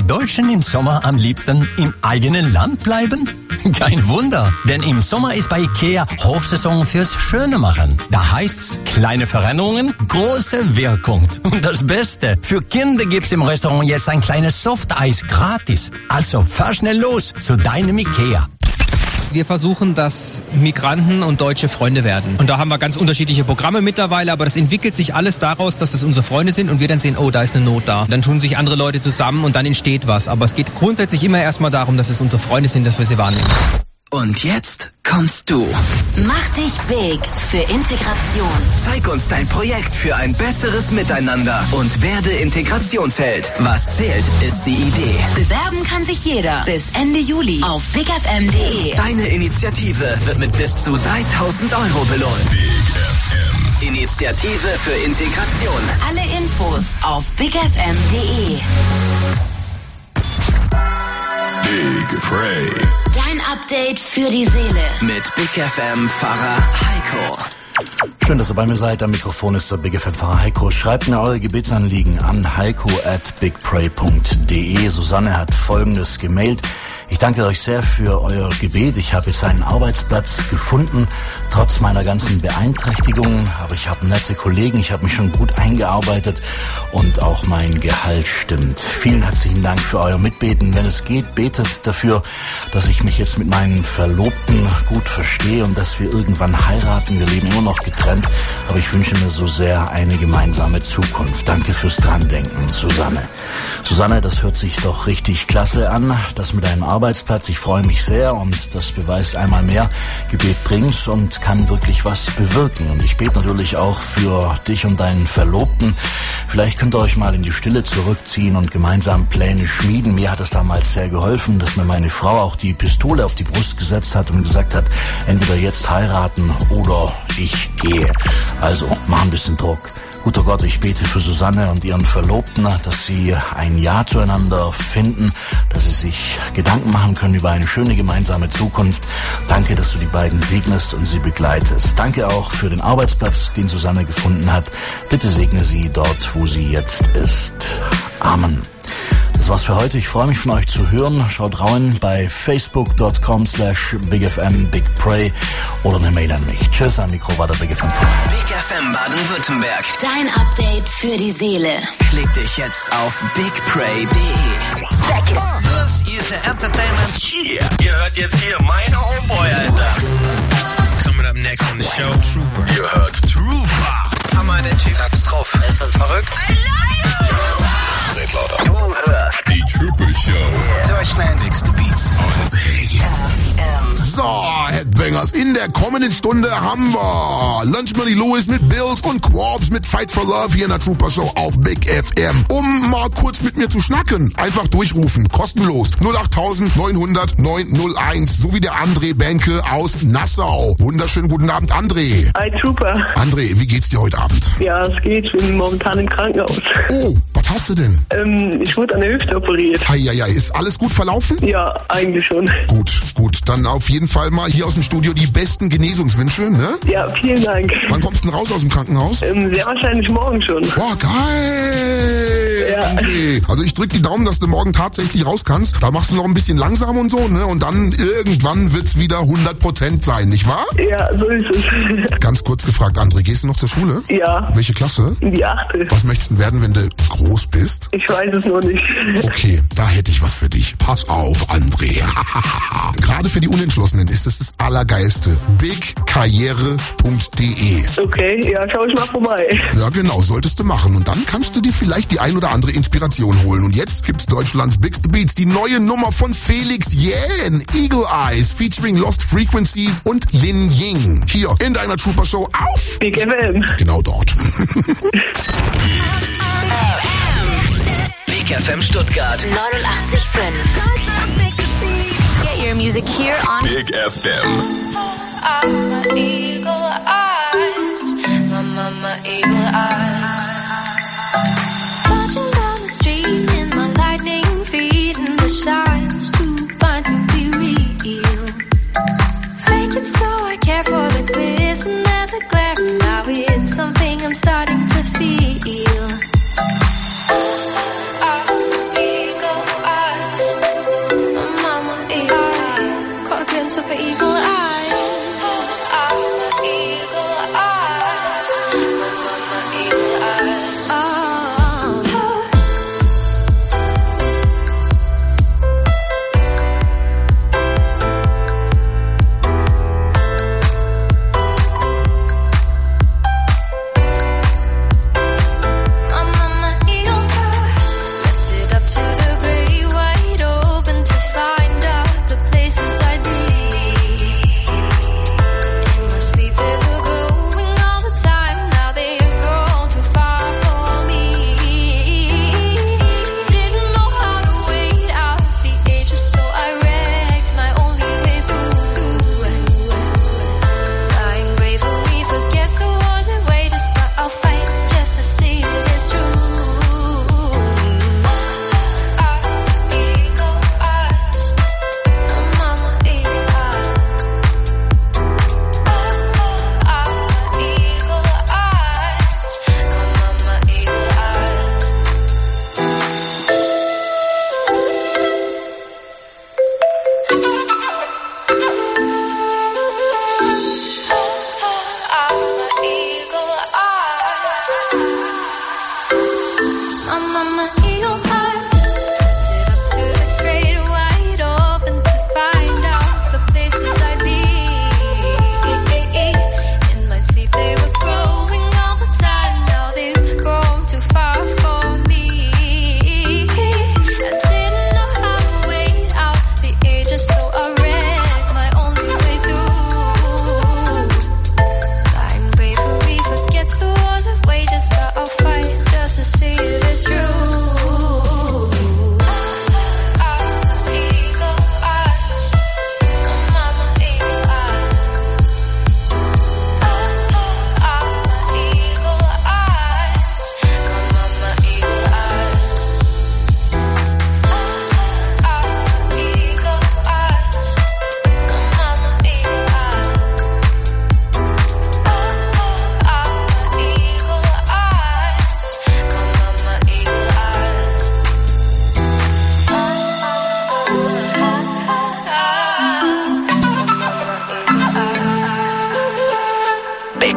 Deutschen im Sommer am liebsten im eigenen Land bleiben? Kein Wunder, denn im Sommer ist bei Ikea Hochsaison fürs Schöne machen. Da heißt's, kleine Veränderungen, große Wirkung. Und das Beste, für Kinder gibt's im Restaurant jetzt ein kleines Softeis gratis. Also fahr schnell los zu deinem Ikea. Wir versuchen, dass Migranten und Deutsche Freunde werden. Und da haben wir ganz unterschiedliche Programme mittlerweile, aber das entwickelt sich alles daraus, dass das unsere Freunde sind und wir dann sehen, oh, da ist eine Not da. Dann tun sich andere Leute zusammen und dann entsteht was. Aber es geht grundsätzlich immer erstmal darum, dass es unsere Freunde sind, dass wir sie wahrnehmen. Und jetzt kommst du. Mach dich big für Integration. Zeig uns dein Projekt für ein besseres Miteinander und werde Integrationsheld. Was zählt, ist die Idee. Bewerben kann sich jeder bis Ende Juli auf bigfm.de. Deine Initiative wird mit bis zu 3.000 € belohnt. Big FM. Initiative für Integration. Alle Infos auf bigfm.de. Big Pray. Dein Update für die Seele. Mit Big FM Pfarrer Heiko. Schön, dass ihr bei mir seid. Am Mikrofon ist der Big FM Pfarrer Heiko. Schreibt mir eure Gebetsanliegen an heiko@bigpray.de. Susanne hat Folgendes gemailt. Ich danke euch sehr für euer Gebet. Ich habe jetzt einen Arbeitsplatz gefunden, trotz meiner ganzen Beeinträchtigungen. Aber ich habe nette Kollegen, ich habe mich schon gut eingearbeitet und auch mein Gehalt stimmt. Vielen herzlichen Dank für euer Mitbeten. Wenn es geht, betet dafür, dass ich mich jetzt mit meinen Verlobten gut verstehe und dass wir irgendwann heiraten. Wir leben immer noch getrennt, aber ich wünsche mir so sehr eine gemeinsame Zukunft. Danke fürs Drandenken, Susanne. Susanne, das hört sich doch richtig klasse an, das mit einem Arbeitsplatz. Ich freue mich sehr und das beweist einmal mehr, Gebet bringt's und kann wirklich was bewirken. Und ich bete natürlich auch für dich und deinen Verlobten. Vielleicht könnt ihr euch mal in die Stille zurückziehen und gemeinsam Pläne schmieden. Mir hat es damals sehr geholfen, dass mir meine Frau auch die Pistole auf die Brust gesetzt hat und gesagt hat, entweder jetzt heiraten oder ich gehe. Also, mach ein bisschen Druck. Guter Gott, ich bete für Susanne und ihren Verlobten, dass sie ein Ja zueinander finden, dass sie sich Gedanken machen können über eine schöne gemeinsame Zukunft. Danke, dass du die beiden segnest und sie begleitest. Danke auch für den Arbeitsplatz, den Susanne gefunden hat. Bitte segne sie dort, wo sie jetzt ist. Amen. Das war's für heute. Ich freue mich, von euch zu hören. Schaut rein bei facebook.com/bigfmbigpray oder eine Mail an mich. Tschüss, am Mikro war der Big FM. Big FM Baden-Württemberg. Dein Update für die Seele. Klick dich jetzt auf bigpray.de. Check it. Das ist Entertainment. Cheer. Ihr hört jetzt hier meine Homeboy, Alter. Coming up next on the show, Trooper. Ihr hört Trooper. Hammer, der Typ hat's drauf. Er ist halt verrückt. Seid lauter. Du hörst Die Trooper Show. Deutschland. Mix the Beats. On Big. So, Headbangers, in der kommenden Stunde haben wir Lunch Money Lewis mit Bills und Quabs mit Fight for Love hier in der Trooper Show auf Big FM. Um mal kurz mit mir zu schnacken, einfach durchrufen, kostenlos. 08000 900 901, so wie der André Benke aus Nassau. Wunderschönen guten Abend, André. Hi, Trooper. André, wie geht's dir heute Abend? Ja, es geht. Ich bin momentan im Krankenhaus. Oh, was hast du denn? Ich wurde an der Hüfte operiert. Heieiei, ist alles gut verlaufen? Ja, eigentlich schon. Gut. Dann auf jeden Fall mal hier aus dem Studio die besten Genesungswünsche, ne? Ja, vielen Dank. Wann kommst du denn raus aus dem Krankenhaus? Sehr wahrscheinlich morgen schon. Boah, geil! Ja. André. Also ich drück die Daumen, dass du morgen tatsächlich raus kannst. Da machst du noch ein bisschen langsam und so, ne? Und dann irgendwann wird's wieder 100% sein, nicht wahr? Ja, so ist es. Ganz kurz gefragt, André, gehst du noch zur Schule? Ja. Welche Klasse? In die 8. Was möchtest du werden, wenn du groß bist? Ich weiß es noch nicht. Okay, da hätte ich was für dich. Pass auf, André. Gerade für die Unentschlossenen ist es das Allergeilste. bigkarriere.de. Okay, ja, schau ich mal vorbei. Ja, genau, solltest du machen. Und dann kannst du dir vielleicht die ein oder andere Inspiration holen. Und jetzt gibt's Deutschlands Big Beats, die neue Nummer von Felix Jähn, Eagle Eyes, featuring Lost Frequencies und Lin Ying. Hier in deiner Trooper Show auf Big FM. Genau dort. Big FM Stuttgart 89.5. Get your music here on Big FM. my eagle eyes, my eagle eyes. Marching down the street in my lightning feet and the shines too fine to be real. Fake it so I care for the glisten and the glare, and now it's something I'm starting to feel. Eagle eyes.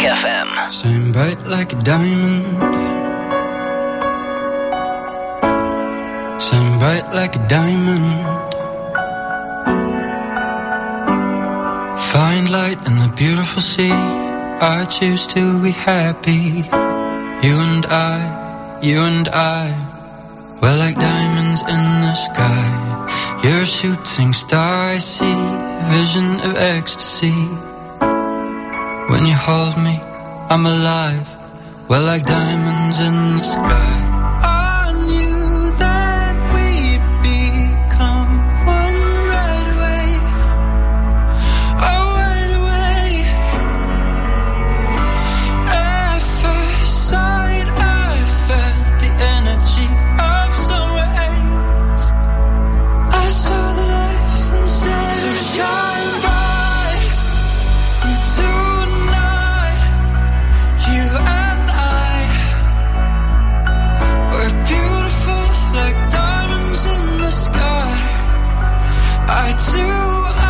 Big FM. Shine bright like a diamond. Shine bright like a diamond. Find light in the beautiful sea. I choose to be happy. You and I, we're like diamonds in the sky. You're a shooting star, I see a vision of ecstasy. When you hold me, I'm alive. We're like diamonds in the sky. I knew that we'd become one right away. Oh, right away. At first sight, I felt the energy of sun rays. I saw the life inside. So shine bright tonight. You and I, we're beautiful like diamonds in the sky. I too,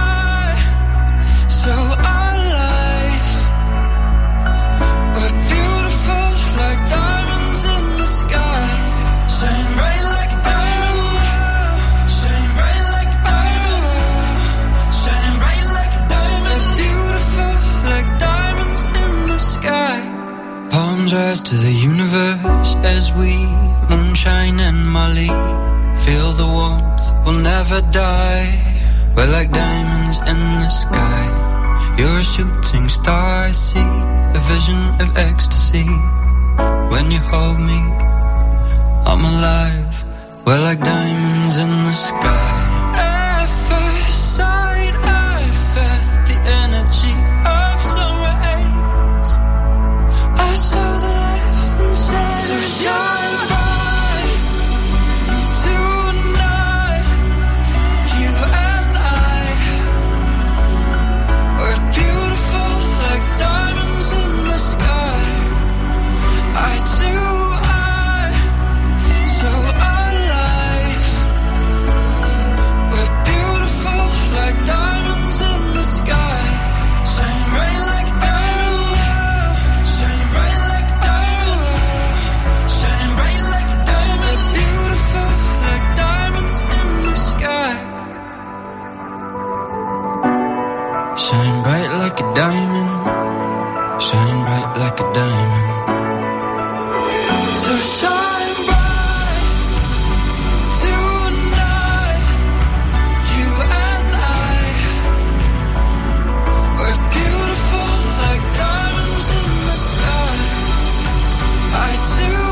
so alive. We're beautiful like diamonds in the sky. Shine bright like a diamond. Shine bright like a diamond. Shining bright like a diamond. We're beautiful like diamonds in the sky. Palms rise to the universe as we moonshine and Molly. Feel the warmth, we'll never die. We're like diamonds in the sky. You're a shooting star, I see a vision of ecstasy. When you hold me, I'm alive. We're like diamonds in the sky. At first sight, I felt the energy of sun rays. I saw the life inside. So shine bright tonight. You and I, we're beautiful like diamonds in the sky. I too, so alive. We're beautiful like diamonds in the sky. Shine bright like a diamond. Shine bright like a diamond. Shining bright like a diamond. We're beautiful like diamonds in the sky. Shine bright like a diamond. Shine bright like a diamond. So shine bright tonight. You and I, we're beautiful like diamonds in the sky. I too,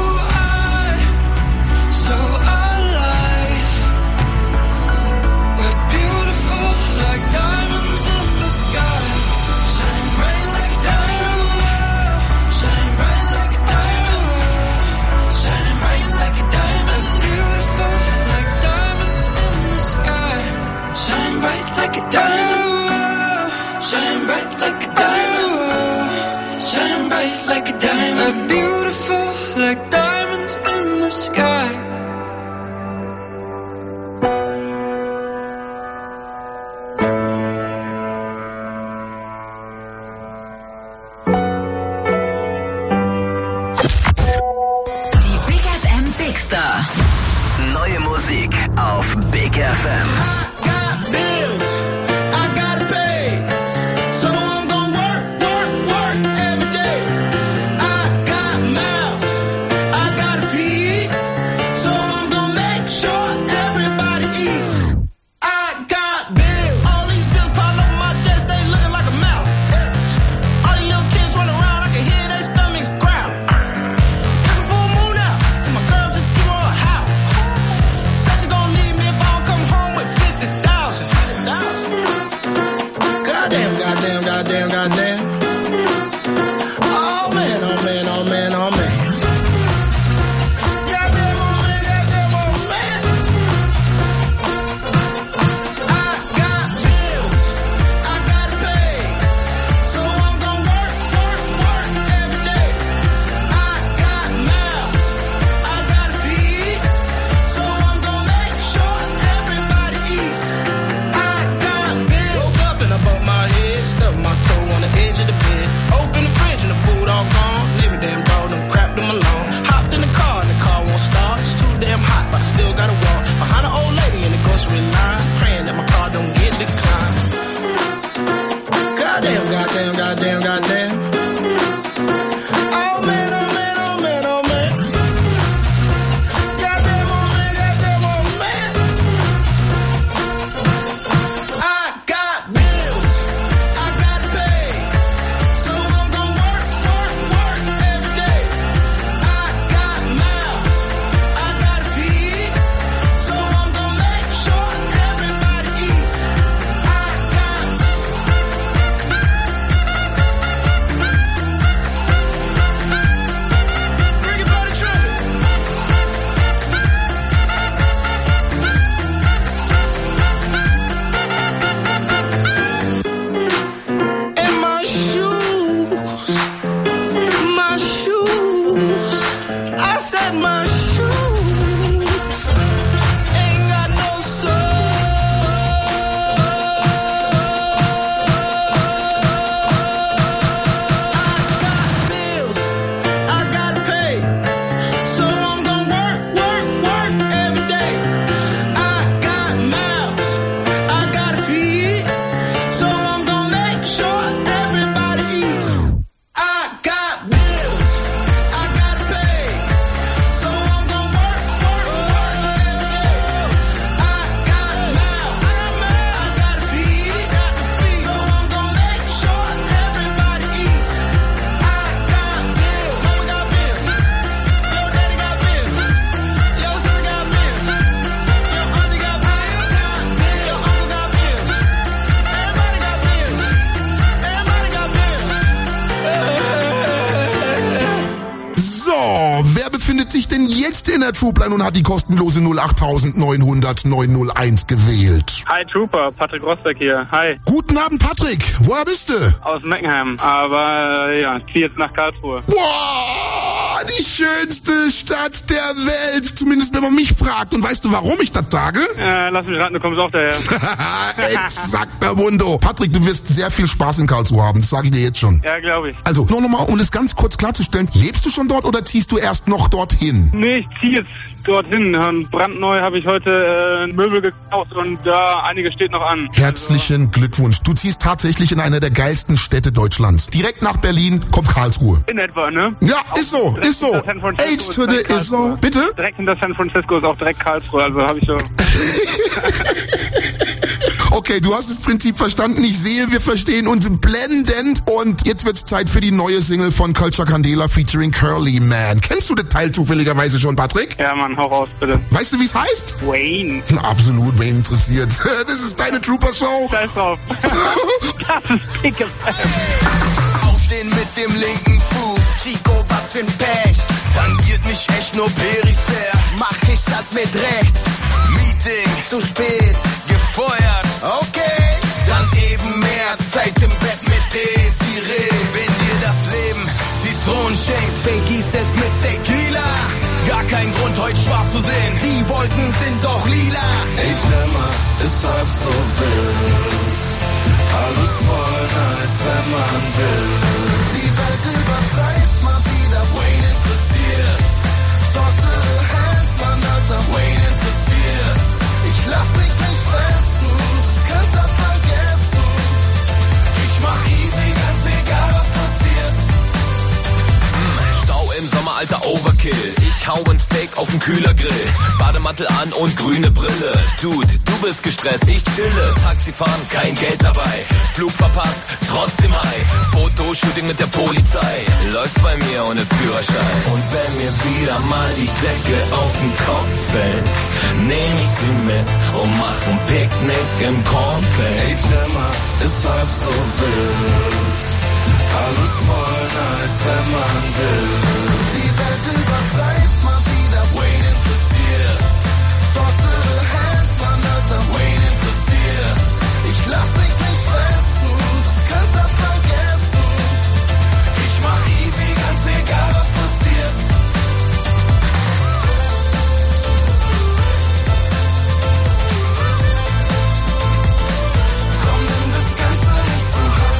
so alive. We're beautiful like diamonds in the sky. Shine bright like a diamond. Shine bright like a diamond. Shining bright like a diamond. Beautiful like diamonds in the sky. Shine bright like a diamond. Shine bright like a diamond. Shine bright like a diamond. Beautiful like diamonds in the sky. Die Big FM Big Star. Neue Musik auf Big FM. Got bills, I gotta pay. So I'm gonna work every day. I got mouths, I gotta feed. So I'm gonna make sure everybody eats. I got bills, all these bills pile up on my desk, they looking like a mouth. All these little kids running around, I can hear their stomachs growl. It's a full moon out, and my girl just threw her a house. Said she gon' need me if I don't come home with 50 sich denn jetzt in der Troopline und hat die kostenlose 08900 901 gewählt? Hi Trooper, Patrick Rosberg hier. Hi. Guten Abend, Patrick. Woher bist du? Aus Meckenheim, aber ja, ich ziehe jetzt nach Karlsruhe. Boah, die schönste Stadt der Welt. Zumindest wenn man mich fragt. Und weißt du, warum ich das sage? Lass mich raten, du kommst auch daher. Exakter Mundo. Patrick, du wirst sehr viel Spaß in Karlsruhe haben. Das sage ich dir jetzt schon. Ja, glaube ich. Also, nur nochmal, um das ganz kurz klarzustellen. Lebst du schon dort oder ziehst du erst noch dorthin? Nee, ich ziehe jetzt dorthin. Und brandneu habe ich heute Möbel gekauft und da einiges steht noch an. Herzlichen Glückwunsch. Du ziehst tatsächlich in einer der geilsten Städte Deutschlands. Direkt nach Berlin kommt Karlsruhe. In etwa, ne? Ja, ist so, ist so. H to the is so. Bitte? Direkt hinter San Francisco ist auch direkt Karlsruhe, also habe ich so... Okay, du hast das Prinzip verstanden. Ich sehe, wir verstehen uns blendend. Und jetzt wird's Zeit für die neue Single von Culture Candela featuring Curly Man. Kennst du das Teil zufälligerweise schon, Patrick? Ja, Mann, hau raus, bitte. Weißt du, wie's heißt? Wayne. Absolut, Wayne interessiert. Das ist deine Trooper-Show. Scheiß drauf. Das ist Big FM. Aufstehen mit dem linken Fuß. Chico, was für ein Pech. Tangiert mich echt nur peripher. Mach ich das mit rechts. Meeting, zu spät, gefeuert. Okay, dann eben mehr Zeit im Bett mit Desiree. Wenn dir das Leben Zitronen schenkt, begieß es mit Tequila. Gar kein Grund, heute schwarz zu sehen. Die Wolken sind doch lila. Ey, Gemma, ist halb so wild. Alles voll nice, wenn man will. Die Welt übertreibt mal wieder. Wayne interessiert. Sorte Hand, man, Alter. Wayne interessiert. Ich lass mich nicht stressen. Das könnt ihr vergessen. Ich mach easy, ganz egal was passiert. Stau im Sommer, alter Overkill. Ich hau ein Steak auf den Kühlergrill. Bademantel an und grüne Brille. Dude, du bist gestresst, ich chille. Taxifahren, kein Geld dabei. Flug verpasst, trotzdem high. Fotoshooting mit der Polizei. Läuft bei mir ohne Führerschein. Und wenn mir wieder mal die Decke auf den Kopf fällt, nehm ich sie mit und mach ein Picknick im Kornfeld. Ey, Gemma, ist halb so wild. Alles voll nice, wenn man will. Die Welt übertreibt mal wieder. Wayne interessiert. Sorte Hand, man, Alter. Wayne interessiert. Ich lass mich nicht stressen. Das könnt ihr vergessen. Ich mach easy, ganz egal was passiert. Komm, nimm das Ganze nicht zu hart.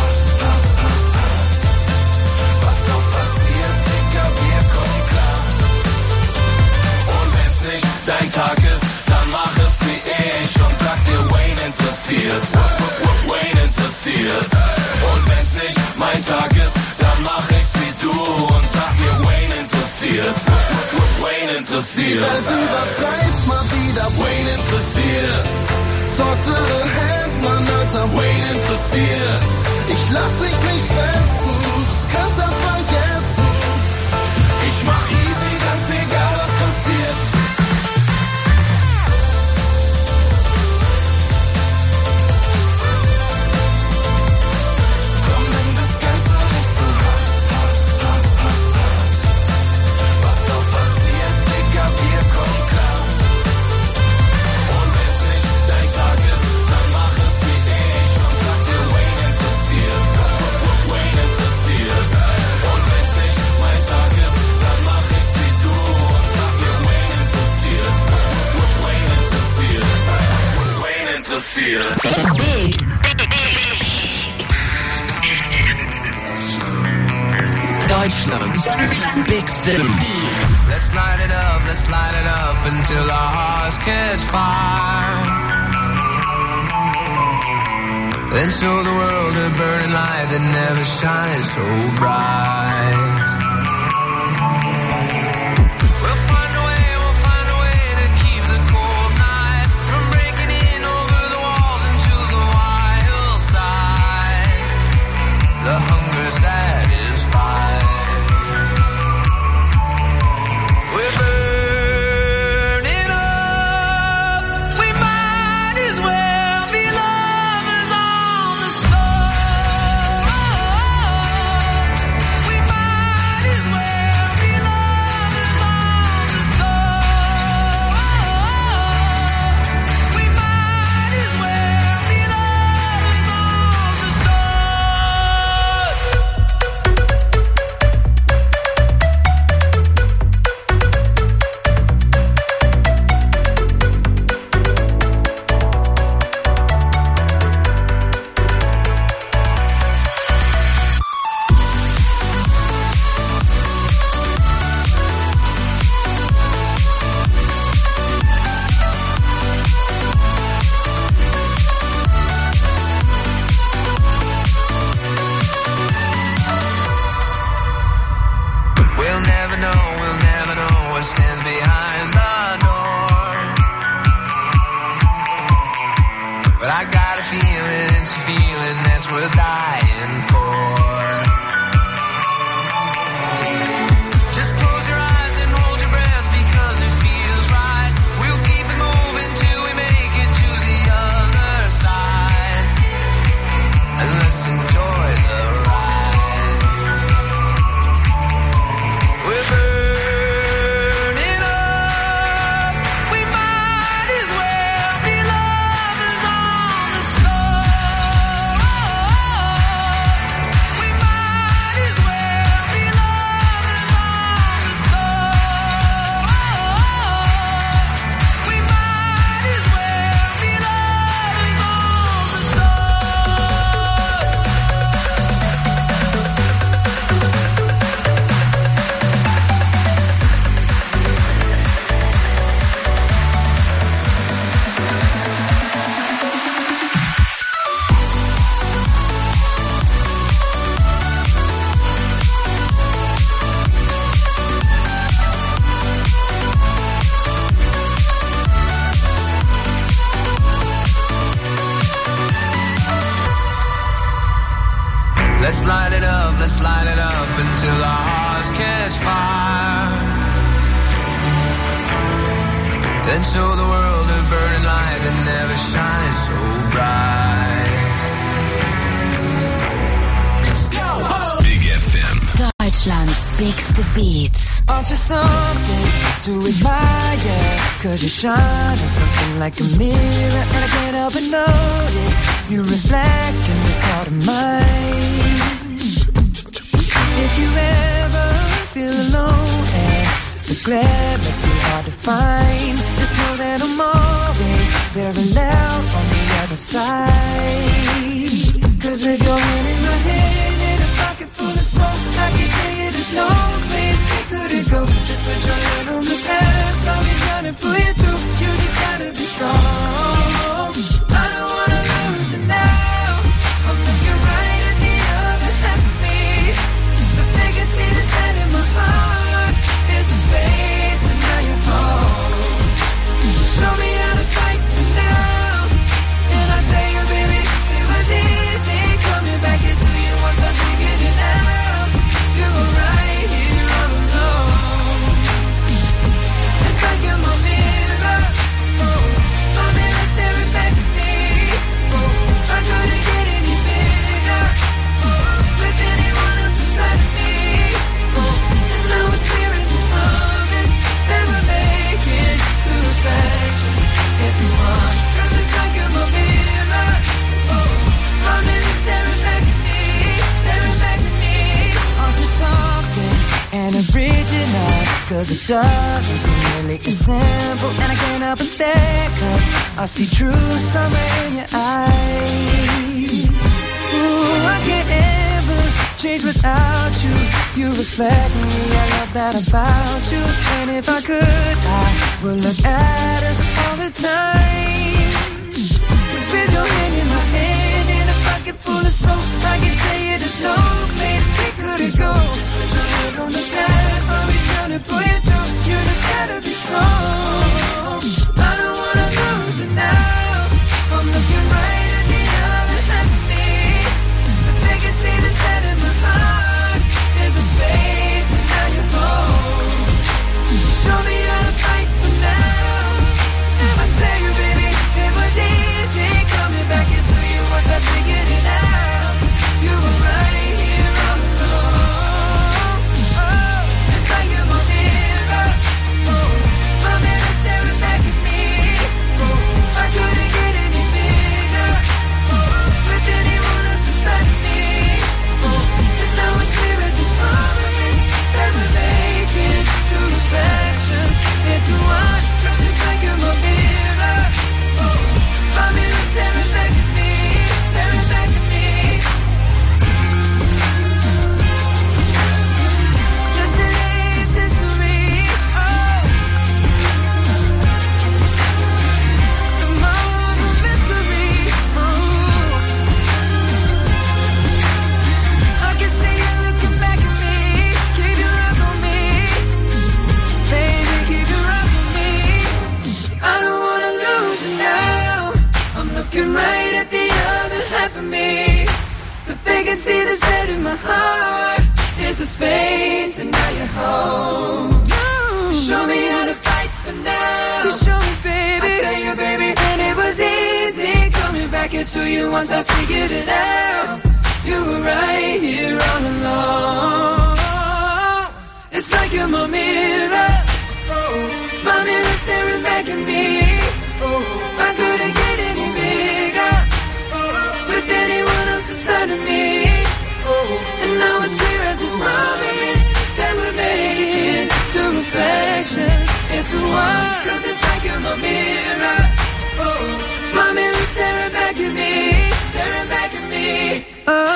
Was auch passiert, Digga, wir kommen klar. Und wenn's nicht dein Tag ist, dann mach es wie ich und sag dir, Wayne interessiert. Wayne interessiert. Und wenn's nicht mein Tag ist, dann mach ich's wie du und sag mir, Wayne interessiert. Wayne interessiert. Die Welt übertreibt mal wieder. Wayne interessiert. Sorte Hand, man, Alter. Wayne interessiert. Ich lass mich nicht stressen. Das könnt ihr vergessen. Ich mach easy, ganz egal was passiert. Komm, nimm das Ganze nicht zu hart. Was auch passiert, Digga, wir kommen klar. Und wenn's nicht dein Tag ist, dann mach es wie ich und sag dir, Wayne interessiert. Wayne interessiert. Und wenn's nicht mein Tag ist, dann mach ich's wie du und sag mir, Wayne interessiert. Wayne interessiert. Wayne interessiert. Deutschlands Big Stem. Let's light it up until our hearts catch fire. Then show the world a burning light that never shines so bright. We'll find a way to keep the cold night from breaking in over the walls into the wild side. The hunger satisfied. We're burning up. We might as well be lovers on the slope. We might a feeling, it's a feeling that's worth dying for. Just close your eyes and hold your breath because it feels right. We'll keep it moving till we make it to the other side. And let's enjoy the ride. We're burning up. We might as well be lovers on the floor. We might as well be lovers on the floor. We might as well be lovers on the floor. Let's light it up until our hearts catch fire. Then show the world a burning light that never shines so bright. Let's go! Big FM. Deutschlands bigste Beats. Aren't you something to admire? Cause you shine on something like a mirror, and I can't help but notice you reflect in this heart of mine. If you ever feel alone and the glare makes me hard to find, just know that I'm always very loud on the other side. Cause with your hand in my hand and a pocket full of soul, I can tell you there's no place we couldn't go. Just put your hand on the past, I'll be trying to pull you through. You just gotta be strong. I don't wanna lose you now. I'm looking right at the other half of me. If they can see the sand in my heart, there's a space and now you're home. Show me how to fight for now. And I'll tell you, baby, it was easy coming back into you once I figured it out. You were right here all alone. It's like you're my mirror. Oh, my mirror staring back at me. Oh, I couldn't get any bigger. Oh, with anyone else beside me. Oh, and now experience is promise that we're making two reflections into one. Cause it's like you're my mirror. Oh, my mirror staring back at me. Staring back at me. Aren't you something and original? Cause it doesn't seem really as simple. And I can't help but stare cause I see true summer in your eyes. Ooh, I can't ever change without you. You reflect me, I love that about you. And if I could, I would look at us all the time. Just with your hand in my hand and a pocket full of soap, I can tell you there's no place we couldn't go. Just put your hand on the past, I'll be trying to pull you through. You just gotta be strong. I don't wanna lose you now. I'm looking right at the other half of me. If they can see the sand in my heart, there's a space and now you're home. Show me how to fight for now. I tell you, baby, it was can see the set in my heart. It's the space and now you're home. You show me how to fight for now. You show me, baby. I tell you, baby, and it was easy coming back into you once I figured it out. You were right here all along. It's like you're my mirror. My mirror staring back at me. I couldn't get any bigger with anyone else beside of me. And now it's clear as this promise that we're making two reflections into one. 'Cause it's like you're my mirror. My mirror staring back at me, staring back at me.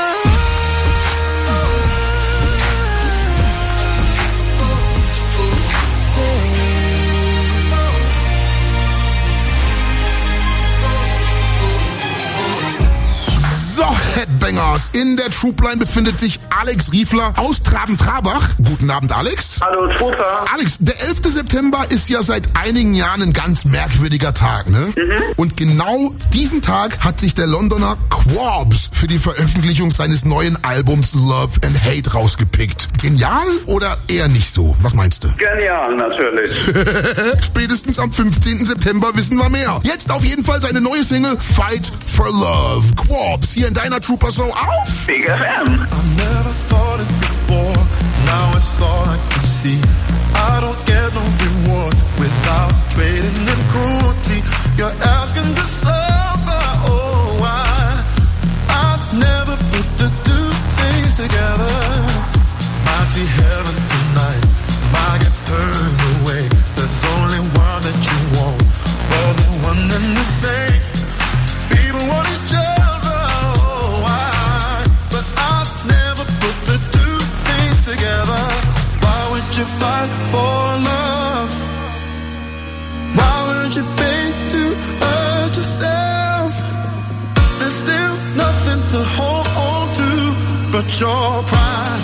So, Headbangers, in der Troopline befindet sich Alex Riefler aus Traben-Trabach. Guten Abend, Alex. Hallo, Trooper. Alex, der 11. September ist ja seit einigen Jahren ein ganz merkwürdiger Tag, ne? Und genau diesen Tag hat sich der Londoner Quabs für die Veröffentlichung seines neuen Albums Love and Hate rausgepickt. Genial oder eher nicht so? Was meinst du? Genial, natürlich. Spätestens am 15. September wissen wir mehr. Jetzt auf jeden Fall seine neue Single Fight for Love. Quabs hier in deiner Trooper Show auf Big FM. I've never thought it before, now it's all I can see. I don't get no reward without trading in cruelty. You're asking to suffer, oh why? I've never put the two things together. Might see heaven tonight, might get turned away. There's only one that you want, all the one and the same. People want each other. Together, why would you fight for love? Why would you pay to hurt yourself? There's still nothing to hold on to but your pride.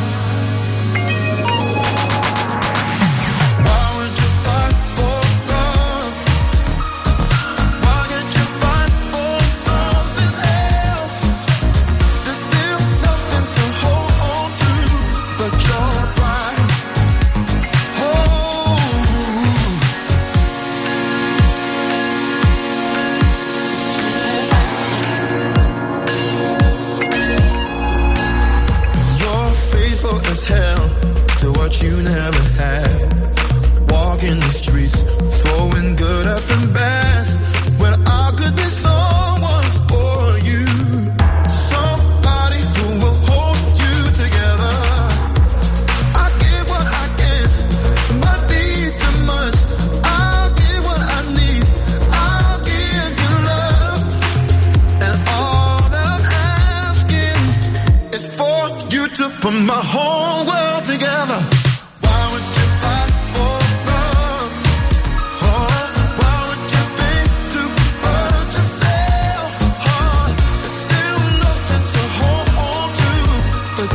Why would you fight for love? Why can't you fight for something else? There's still nothing to hold on to but your pride. Oh, you're faithful as hell to what you never had. Walking the streets, throwing good after bad. When I could be someone for you, somebody who will hold you together. I give what I can, might be too much. I'll give what I need, I'll give you love. And all that I'm asking is for you to put my whole world